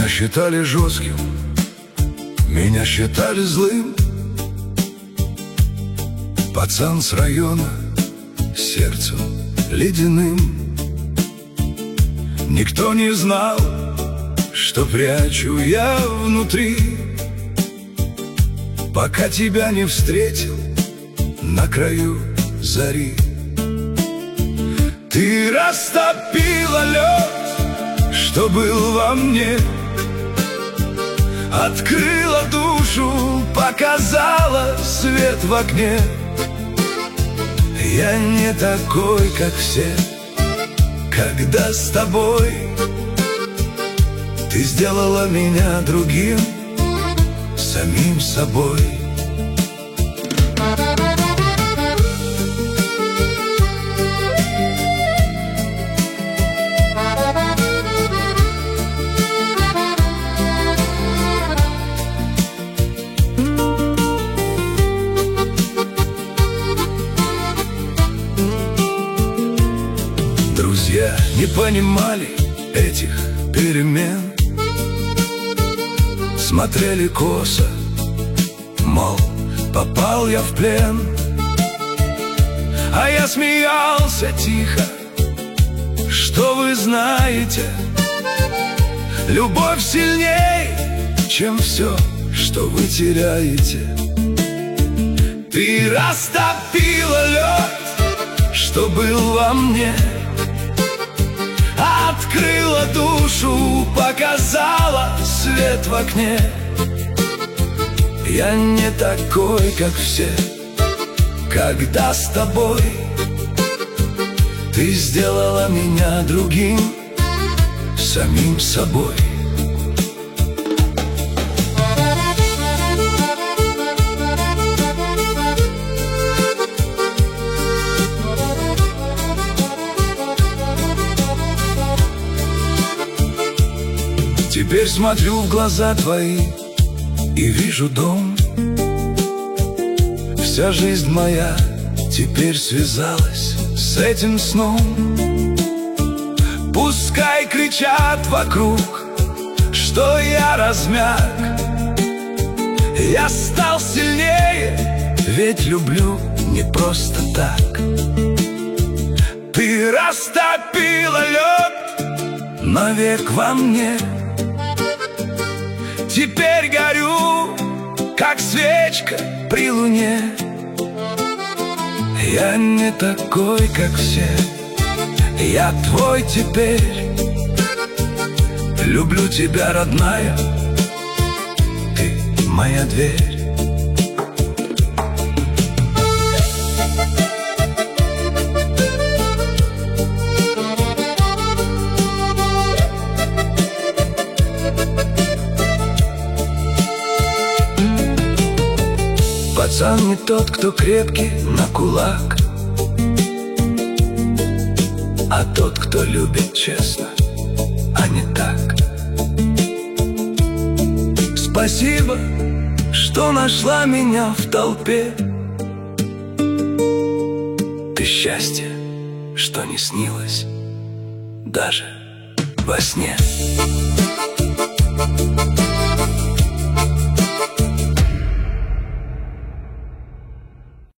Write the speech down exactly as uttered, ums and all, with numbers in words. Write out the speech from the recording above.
считали жестким, меня считали злым. Пацан с района, сердцем ледяным. Никто не знал, что прячу я внутри, пока тебя не встретил на краю зари. Ты растопила лед, что был во мне, открыла душу, показала свет в окне. Я не такой, как все, когда с тобой ты сделала меня другим, самим собой. Друзья не понимали этих перемен, смотрели косо, мол, попал я в плен. А я смеялся тихо, что вы знаете, любовь сильней, чем все, что вы теряете. Ты растопила лед, что был во мне, открыла душу, показала свет в окне. Я не такой, как все, когда с тобой ты сделала меня другим, самим собой. Теперь смотрю в глаза твои и вижу дом. Вся жизнь моя теперь связалась с этим сном. Пускай кричат вокруг, что я размяк, я стал сильнее, ведь люблю не просто так. Ты растопила лед навек во мне, теперь горю, как свечка при луне. Я не такой, как все, я твой теперь. Люблю тебя, родная, ты моя дверь. Пацан не тот, кто крепкий на кулак, а тот, кто любит честно, а не так. Спасибо, что нашла меня в толпе. Ты счастье, что не снилось даже во сне.